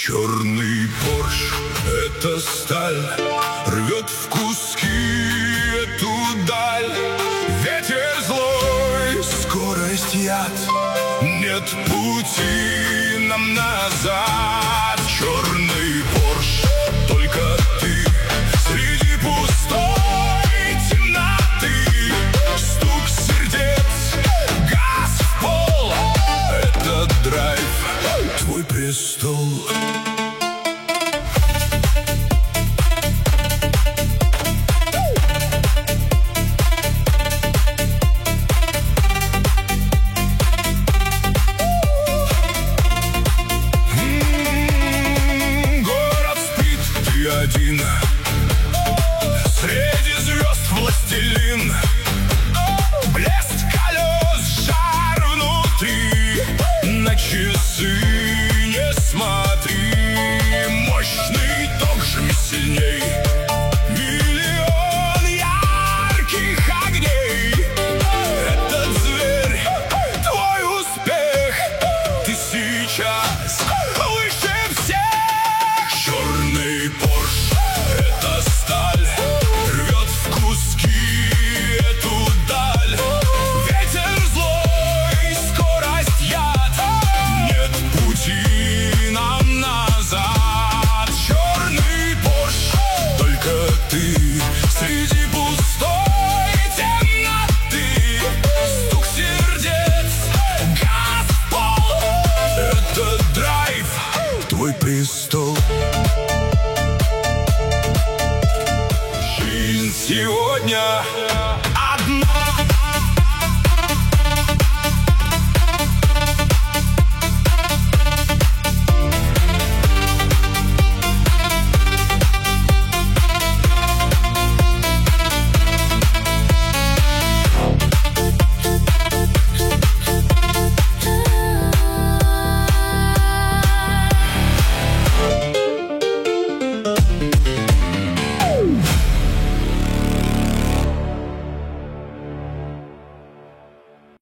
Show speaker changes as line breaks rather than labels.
Черный Порш — это сталь, рвет в куски эту даль. Ветер злой, скорость яд, нет пути нам назад. Черный Порш, только ты среди пустой темноты. Стук сердец, газ в пол, этот драйв, твой престол. Один среди звезд властелин, блеск колес, жар внутри. На часы не смотри, мощный ток, жми сильней. Миллион ярких огней, этот зверь, твой успех. Ты сейчас выше всех. Черный Порш — это сталь, рвет в куски эту даль. Ветер злой, скорость яд, нет пути нам назад. Черный Порш, только ты среди пустой темноты. Стук сердец, газ в пол, это драйв, твой престол.